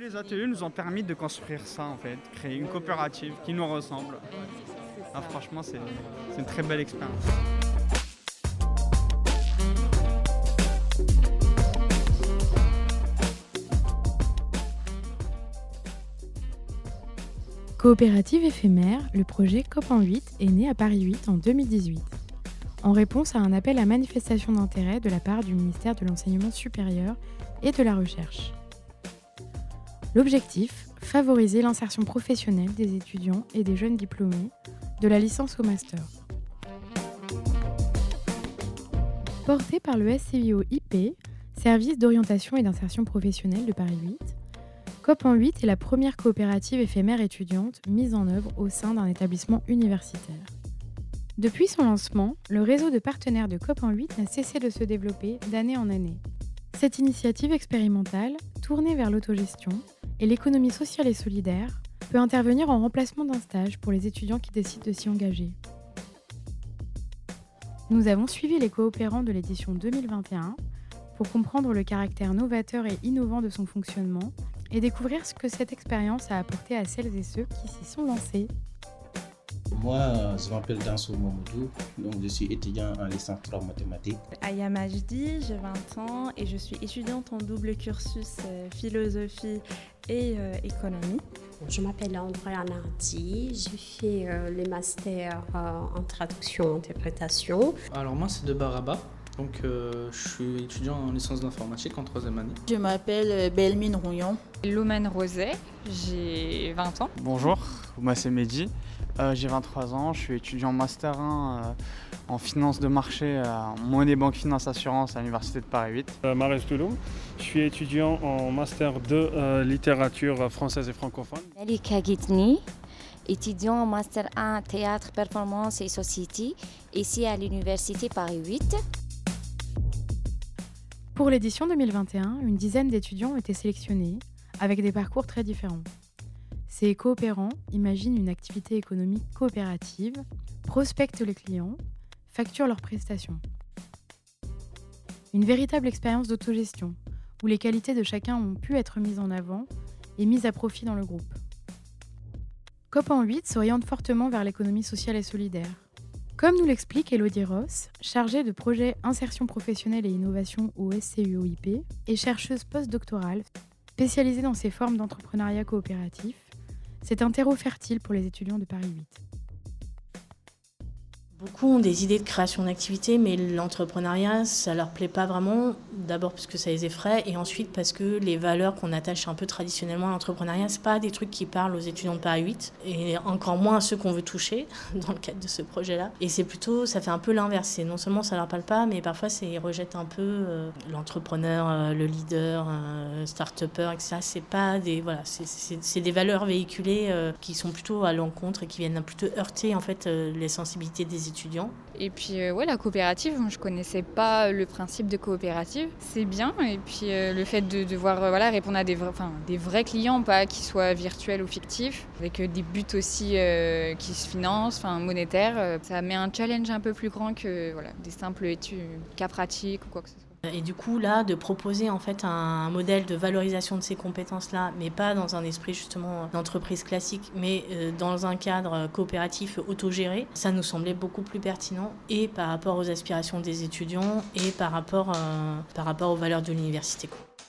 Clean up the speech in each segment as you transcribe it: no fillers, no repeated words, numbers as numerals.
les ateliers nous ont permis de construire ça en fait, créer une coopérative qui nous ressemble. Ah, franchement, c'est une très belle expérience. Coopérative éphémère, le projet COP en 8 est né à Paris 8 en 2018, en réponse à un appel à manifestation d'intérêt de la part du ministère de l'Enseignement supérieur et de la Recherche. L'objectif, favoriser l'insertion professionnelle des étudiants et des jeunes diplômés, de la licence au master. Porté par le SCIO-IP, Service d'orientation et d'insertion professionnelle de Paris 8, COP en 8 est la première coopérative éphémère étudiante mise en œuvre au sein d'un établissement universitaire. Depuis son lancement, le réseau de partenaires de COP en 8 n'a cessé de se développer d'année en année. Cette initiative expérimentale, tournée vers l'autogestion et l'économie sociale et solidaire, peut intervenir en remplacement d'un stage pour les étudiants qui décident de s'y engager. Nous avons suivi les coopérants de l'édition 2021 pour comprendre le caractère novateur et innovant de son fonctionnement et découvrir ce que cette expérience a apporté à celles et ceux qui s'y sont lancés. Moi, je m'appelle Danso Mamoudou, donc je suis étudiant en licence 3 mathématiques. Aya Majdi, j'ai 20 ans et je suis étudiante en double cursus philosophie et économie. Je m'appelle Andrea Nardi, j'ai fait les masters en traduction et interprétation. Alors moi c'est de Baraba. Donc je suis étudiant en licence d'informatique en 3e année. Je m'appelle Belmine Rouillon. Lomane Roset, j'ai 20 ans. Bonjour, moi c'est Mehdi, j'ai 23 ans, je suis étudiant en Master 1 en finance de marché, en monnaie, banque, finance, assurance à l'Université de Paris 8. Marès Touloum, je suis étudiant en Master 2 littérature française et francophone. Malika Guitni, étudiant en Master 1 théâtre, performance et société, ici à l'Université Paris 8. Pour l'édition 2021, une dizaine d'étudiants ont été sélectionnés, avec des parcours très différents. Ces coopérants imaginent une activité économique coopérative, prospectent les clients, facturent leurs prestations. Une véritable expérience d'autogestion, où les qualités de chacun ont pu être mises en avant et mises à profit dans le groupe. COP en 8 s'oriente fortement vers l'économie sociale et solidaire. Comme nous l'explique Elodie Ross, chargée de projet insertion professionnelle et innovation au SCIO-IP et chercheuse postdoctorale spécialisée dans ces formes d'entrepreneuriat coopératif, c'est un terreau fertile pour les étudiants de Paris 8. Beaucoup ont des idées de création d'activités, mais l'entrepreneuriat, ça leur plaît pas vraiment. D'abord parce que ça les effraie, et ensuite parce que les valeurs qu'on attache un peu traditionnellement à l'entrepreneuriat, c'est pas des trucs qui parlent aux étudiants de Paris 8, et encore moins à ceux qu'on veut toucher dans le cadre de ce projet-là. Et c'est plutôt, ça fait un peu l'inverse. C'est non seulement ça leur parle pas, mais parfois ils rejettent un peu l'entrepreneur, le leader, start-upper, etc. C'est pas des, voilà, c'est des valeurs véhiculées qui sont plutôt à l'encontre et qui viennent plutôt heurter en fait les sensibilités des étudiants. Et puis la coopérative, je connaissais pas le principe de coopérative, c'est bien. Et puis le fait de devoir répondre à des vrais clients, pas qu'ils soient virtuels ou fictifs, avec des buts aussi qui se financent, monétaires, ça met un challenge un peu plus grand que des simples études, cas pratiques ou quoi que ce soit. Et du coup, là, de proposer en fait un modèle de valorisation de ces compétences-là, mais pas dans un esprit justement d'entreprise classique, mais dans un cadre coopératif autogéré, ça nous semblait beaucoup plus pertinent, et par rapport aux aspirations des étudiants et par rapport aux valeurs de l'université.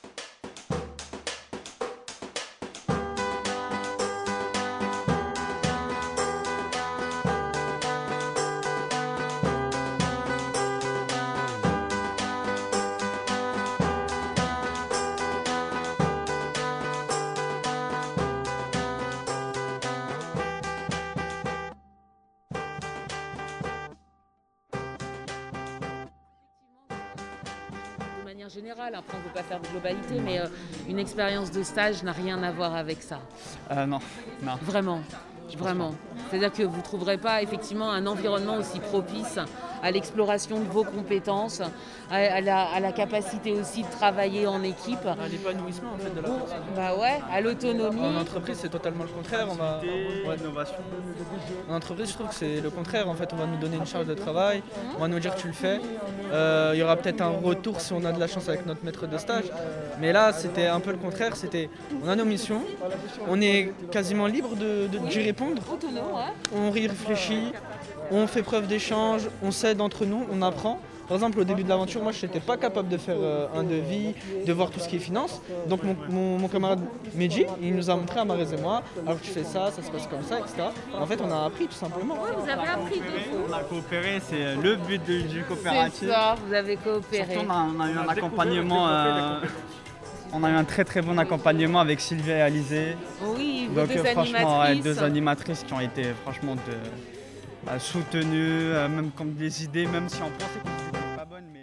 De manière générale, après on ne peut pas faire de globalité, mais une expérience de stage n'a rien à voir avec ça. Non. Vraiment. C'est-à-dire que vous ne trouverez pas effectivement un environnement aussi propice à l'exploration de vos compétences, à la capacité aussi de travailler en équipe. À l'épanouissement en fait de la personne. Bah ouais, à l'autonomie. En entreprise, c'est totalement le contraire. L'innovation. En entreprise, je trouve que c'est le contraire. En fait, on va nous donner une charge de travail, on va nous dire tu le fais. Il y aura peut-être un retour si on a de la chance avec notre maître de stage. Mais là, c'était un peu le contraire. On a nos missions, on est quasiment libre d'y répondre. Autonome, ouais. On y réfléchit, on fait preuve d'échange, on s'aide entre nous, on apprend. Par exemple, au début de l'aventure, moi, je n'étais pas capable de faire un devis, de voir tout ce qui est finance. Donc, mon camarade Medji, il nous a montré à Marès et moi, alors tu fais ça, ça se passe comme ça, etc. En fait, on a appris tout simplement. Ouais, vous avez appris de fou. On a coopéré, c'est le but du coopératif. C'est ça, vous avez coopéré. Surtout, on a eu un accompagnement. On a eu un très bon accompagnement avec Sylvie et Alizé. Oui, donc franchement, animatrices. 2 animatrices qui ont été franchement soutenues, même comme des idées, même si on pensait que c'était pas bonne, mais.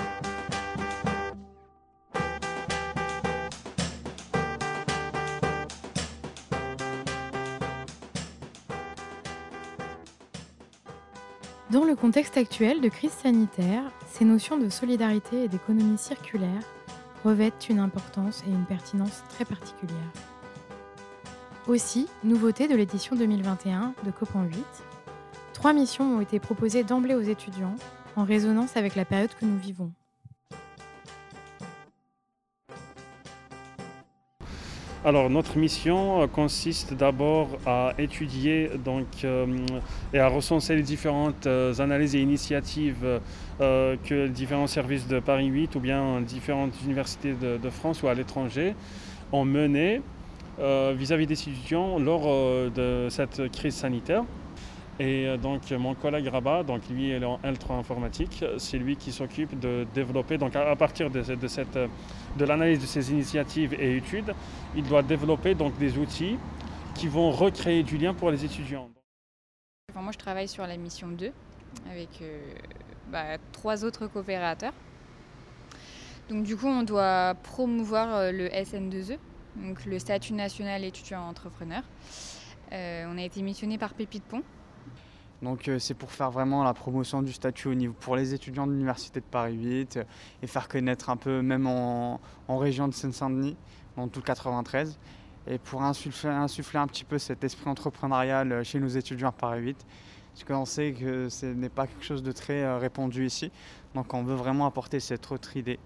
Dans le contexte actuel de crise sanitaire, ces notions de solidarité et d'économie circulaire revêtent une importance et une pertinence très particulières. Aussi, nouveauté de l'édition 2021 de Copan 8, 3 missions ont été proposées d'emblée aux étudiants en résonance avec la période que nous vivons. Alors notre mission consiste d'abord à étudier et à recenser les différentes analyses et initiatives que différents services de Paris 8 ou bien différentes universités de France ou à l'étranger ont menées vis-à-vis des étudiants lors de cette crise sanitaire. Et donc mon collègue Rabat, donc lui il est en L3 informatique, c'est lui qui s'occupe de développer, donc à partir de l'analyse de ces initiatives et études, il doit développer donc des outils qui vont recréer du lien pour les étudiants. Enfin, moi je travaille sur la mission 2 avec 3 autres coopérateurs. Donc du coup on doit promouvoir le SN2E, donc le statut national étudiant entrepreneur. On a été missionné par Pépite Pont. Donc c'est pour faire vraiment la promotion du statut au niveau pour les étudiants de l'Université de Paris 8 et faire connaître un peu même en région de Seine-Saint-Denis, dans tout le 93, et pour insuffler un petit peu cet esprit entrepreneurial chez nos étudiants à Paris 8, parce qu'on sait que ce n'est pas quelque chose de très répandu ici, donc on veut vraiment apporter cette autre idée.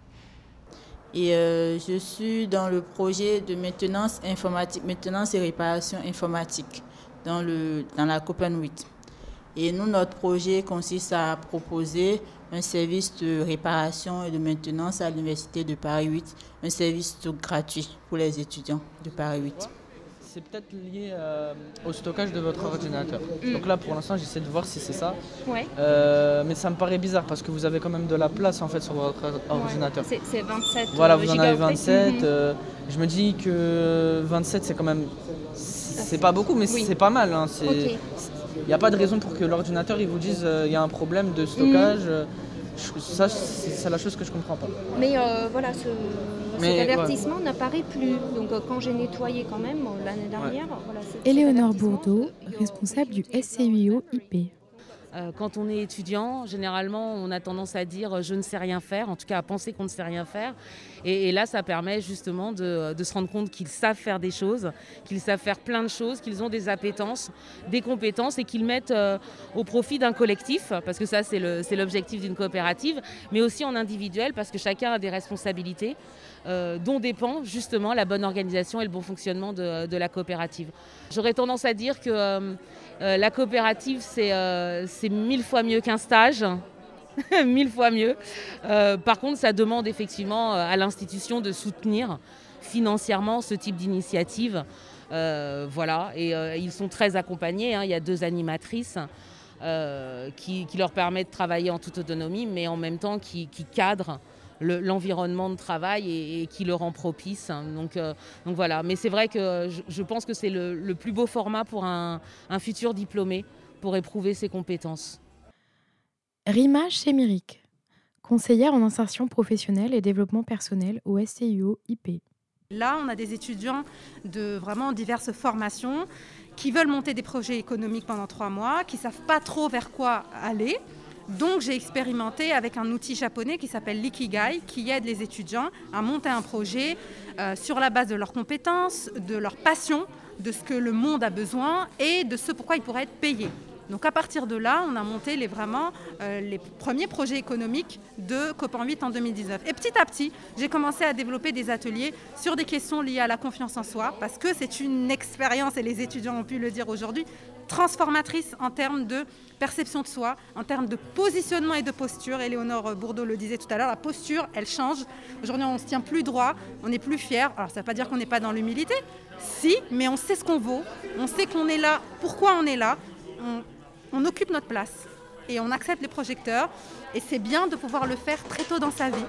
Et je suis dans le projet de maintenance et réparation informatique dans la Copan 8. Et nous, notre projet consiste à proposer un service de réparation et de maintenance à l'Université de Paris 8, un service gratuit pour les étudiants de Paris 8. C'est peut-être lié au stockage de votre ordinateur. Donc là, pour l'instant, j'essaie de voir si c'est ça. Ouais. Mais ça me paraît bizarre parce que vous avez quand même de la place en fait sur votre ordinateur. C'est 27 Voilà, vous en avez 27. Je me dis que 27, c'est quand même... C'est pas beaucoup, mais c'est pas mal. Hein. Il n'y a pas de raison pour que l'ordinateur il vous dise il y a un problème de stockage. Ça, c'est la chose que je comprends pas. Mais voilà, cet avertissement n'apparaît plus. Donc quand j'ai nettoyé quand même l'année dernière... Voilà, Éléonore Bourdeau, responsable du SCUIO IP. Quand on est étudiant, généralement, on a tendance à dire « je ne sais rien faire », en tout cas à penser qu'on ne sait rien faire. Et là, ça permet justement de se rendre compte qu'ils savent faire des choses, qu'ils savent faire plein de choses, qu'ils ont des appétences, des compétences et qu'ils mettent au profit d'un collectif, parce que ça, c'est l'objectif d'une coopérative, mais aussi en individuel, parce que chacun a des responsabilités dont dépend justement la bonne organisation et le bon fonctionnement de la coopérative. J'aurais tendance à dire que la coopérative, c'est 1000 fois mieux qu'un stage, 1000 fois mieux. Par contre, ça demande effectivement à l'institution de soutenir financièrement ce type d'initiative. Voilà, et ils sont très accompagnés. Hein. Il y a 2 animatrices qui leur permettent de travailler en toute autonomie, mais en même temps qui cadrent l'environnement de travail et qui le rend propice. Donc voilà, mais c'est vrai que je pense que c'est le plus beau format pour un futur diplômé pour éprouver ses compétences. Rima Chemiric, conseillère en insertion professionnelle et développement personnel au SCUIO IP. Là, on a des étudiants de vraiment diverses formations qui veulent monter des projets économiques pendant 3 mois, qui ne savent pas trop vers quoi aller. Donc j'ai expérimenté avec un outil japonais qui s'appelle l'Ikigai, qui aide les étudiants à monter un projet sur la base de leurs compétences, de leur passion, de ce que le monde a besoin et de ce pourquoi ils pourraient être payés. Donc à partir de là, on a monté les premiers projets économiques de Copan 8 en 2019. Et petit à petit, j'ai commencé à développer des ateliers sur des questions liées à la confiance en soi, parce que c'est une expérience, et les étudiants ont pu le dire aujourd'hui, transformatrice en termes de perception de soi, en termes de positionnement et de posture. Éléonore Bourdeau le disait tout à l'heure, la posture, elle change. Aujourd'hui, on ne se tient plus droit, on n'est plus fier. Alors ça ne veut pas dire qu'on n'est pas dans l'humilité, si, mais on sait ce qu'on vaut, on sait qu'on est là, pourquoi on est là. On occupe notre place et on accepte les projecteurs et c'est bien de pouvoir le faire très tôt dans sa vie.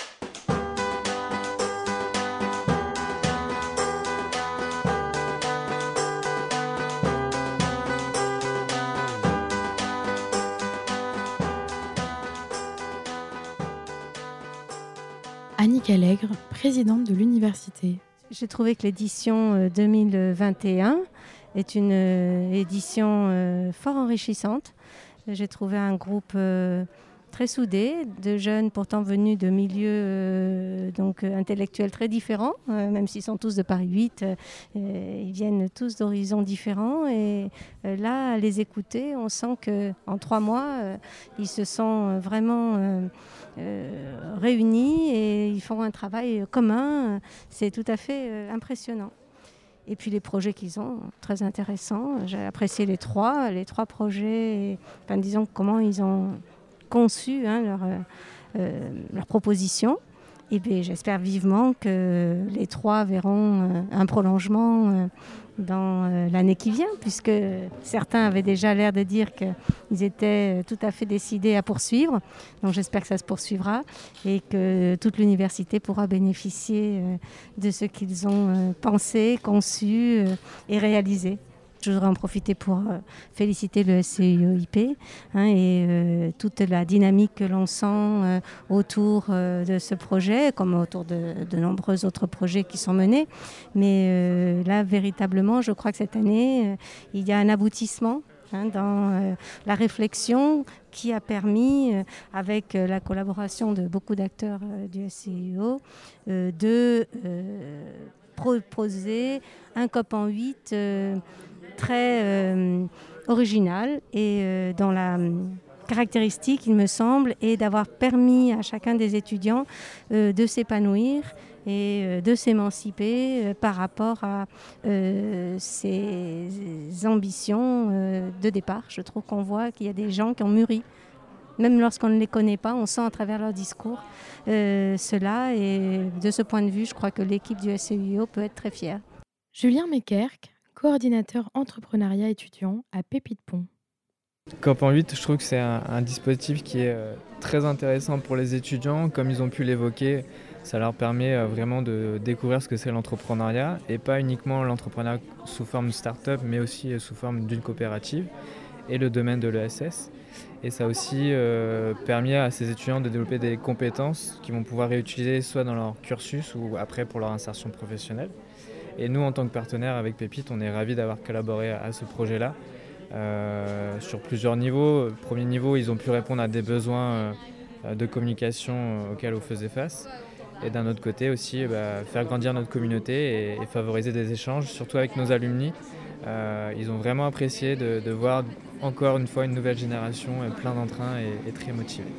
Annick Allègre, présidente de l'université. J'ai trouvé que l'édition 2021 est une édition fort enrichissante. J'ai trouvé un groupe très soudé, de jeunes pourtant venus de milieux intellectuels très différents, même s'ils sont tous de Paris 8, ils viennent tous d'horizons différents. Et là, à les écouter, on sent qu'en 3 mois, ils se sont vraiment réunis et ils font un travail commun. C'est tout à fait impressionnant. Et puis les projets qu'ils ont, très intéressants. J'ai apprécié les trois projets, disons comment ils ont conçu leur proposition. Et bien, j'espère vivement que les 3 verront un prolongement dans l'année qui vient, puisque certains avaient déjà l'air de dire qu'ils étaient tout à fait décidés à poursuivre. Donc j'espère que ça se poursuivra et que toute l'université pourra bénéficier de ce qu'ils ont pensé, conçu et réalisé. Je voudrais en profiter pour féliciter le SCIO-IP et toute la dynamique que l'on sent autour de ce projet, comme autour de nombreux autres projets qui sont menés. Mais là, véritablement, je crois que cette année, il y a un aboutissement dans la réflexion qui a permis, avec la collaboration de beaucoup d'acteurs du SCIO, de proposer un Copan 8 très original et dont la caractéristique, il me semble, est d'avoir permis à chacun des étudiants de s'épanouir et de s'émanciper par rapport à ses ambitions de départ. Je trouve qu'on voit qu'il y a des gens qui ont mûri. Même lorsqu'on ne les connaît pas, on sent à travers leur discours cela. Et de ce point de vue, je crois que l'équipe du SCIO peut être très fière. Julien Mekerk, coordinateur entrepreneuriat étudiant à Pépite Pont. Copan 8, je trouve que c'est un dispositif qui est très intéressant pour les étudiants. Comme ils ont pu l'évoquer, ça leur permet vraiment de découvrir ce que c'est l'entrepreneuriat, et pas uniquement l'entrepreneuriat sous forme de start-up, mais aussi sous forme d'une coopérative et le domaine de l'ESS. Et ça a aussi permis à ces étudiants de développer des compétences qu'ils vont pouvoir réutiliser soit dans leur cursus ou après pour leur insertion professionnelle. Et nous, en tant que partenaire avec Pépite, on est ravis d'avoir collaboré à ce projet-là sur plusieurs niveaux. Premier niveau, ils ont pu répondre à des besoins de communication auxquels on faisait face. Et d'un autre côté aussi, faire grandir notre communauté et favoriser des échanges, surtout avec nos alumni. Ils ont vraiment apprécié de voir encore une fois une nouvelle génération plein d'entrain et très motivée.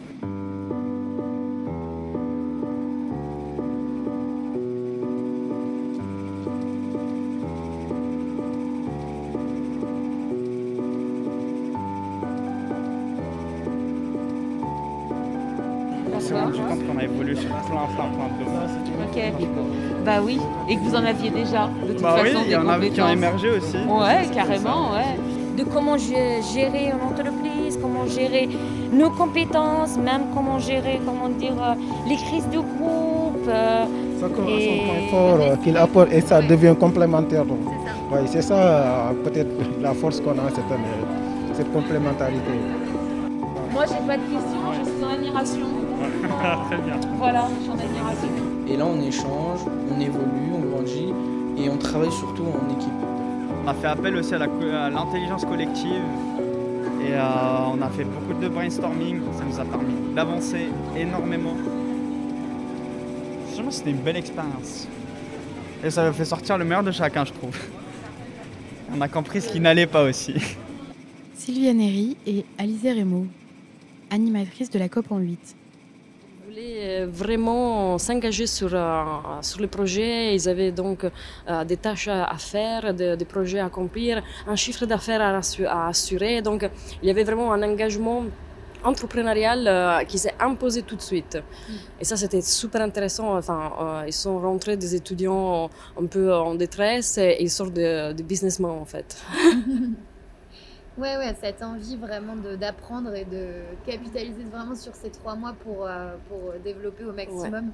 On s'est rendu compte qu'on a évolué sur plein de domaines. Ok. Bah oui, et que vous en aviez déjà de toute façon. Oui, il y en a qui ont émergé aussi. Ouais, carrément, ouais. De comment gérer une entreprise, comment gérer nos compétences, même comment gérer, les crises de groupe. Son point fort qu'il apporte et ça devient complémentaire. Oui, c'est ça peut-être la force qu'on a cette complémentarité. Moi, j'ai pas de questions, je suis en admiration. Très bien. Voilà, je suis en admiration. Et là, on échange, on évolue, on grandit et on travaille surtout en équipe. On a fait appel aussi à l'intelligence collective Et on a fait beaucoup de brainstorming, ça nous a permis d'avancer énormément. Franchement, c'était une belle expérience. Et ça a fait sortir le meilleur de chacun, je trouve. On a compris ce qui n'allait pas aussi. Sylvia Neri et Alizé Rémo, animatrices de la COP en 8. Ils voulaient vraiment s'engager sur le projet. Ils avaient donc des tâches à faire, des projets à accomplir, un chiffre d'affaires à assurer. Donc il y avait vraiment un engagement entrepreneurial qui s'est imposé tout de suite. Et ça, c'était super intéressant. Enfin, ils sont rentrés des étudiants un peu en détresse et ils sortent de businessmen en fait. Ouais, cette envie vraiment d'apprendre et de capitaliser vraiment sur ces 3 mois pour développer au maximum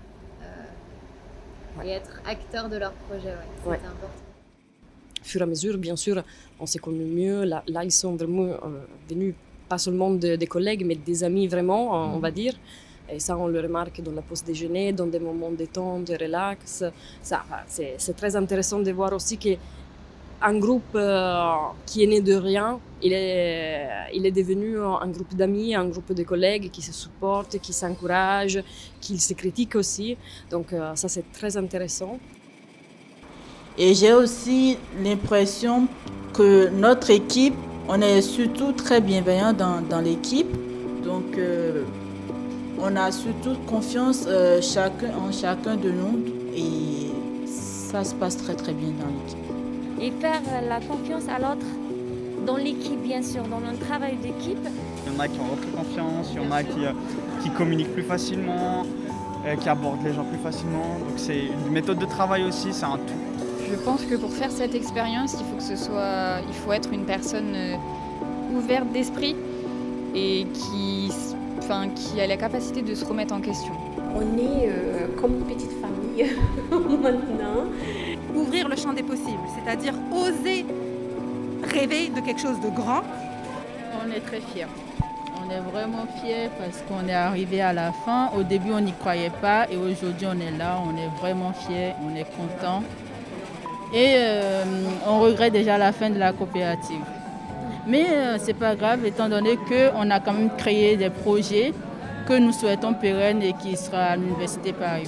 et être acteur de leur projet. Ouais. C'était important. Au fur et à mesure, bien sûr, on s'est connus mieux. Là, ils sont vraiment venus, pas seulement des collègues, mais des amis vraiment, on va dire. Et ça, on le remarque dans la pause déjeuner, dans des moments de détente, de relax. C'est très intéressant de voir aussi que un groupe qui est né de rien, il est devenu un groupe d'amis, un groupe de collègues qui se supportent, qui s'encouragent, qui se critiquent aussi. Donc ça, c'est très intéressant. Et j'ai aussi l'impression que notre équipe, on est surtout très bienveillant dans l'équipe. Donc on a surtout confiance en chacun de nous et ça se passe très très bien dans l'équipe. Et faire la confiance à l'autre dans l'équipe, bien sûr, dans le travail d'équipe. Il y en a qui ont repris confiance, il y en a qui communiquent plus facilement, qui abordent les gens plus facilement. Donc c'est une méthode de travail aussi, c'est un tout. Je pense que pour faire cette expérience, il faut être une personne ouverte d'esprit et qui a la capacité de se remettre en question. On est comme une petite famille maintenant. Ouvrir le champ des possibles, c'est-à-dire oser rêver de quelque chose de grand. On est très fiers. On est vraiment fiers parce qu'on est arrivé à la fin. Au début, on n'y croyait pas et aujourd'hui, on est là. On est vraiment fiers, on est contents. Et on regrette déjà la fin de la coopérative. Mais c'est pas grave, étant donné qu'on a quand même créé des projets que nous souhaitons pérennes et qui sera à l'Université Paris 8.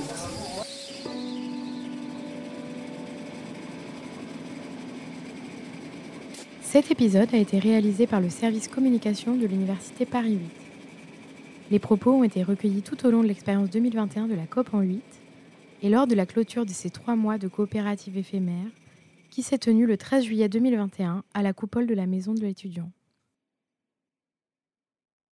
Cet épisode a été réalisé par le service communication de l'Université Paris 8. Les propos ont été recueillis tout au long de l'expérience 2021 de la COP en 8 et lors de la clôture de ces 3 mois de coopérative éphémère qui s'est tenue le 13 juillet 2021 à la coupole de la Maison de l'étudiant.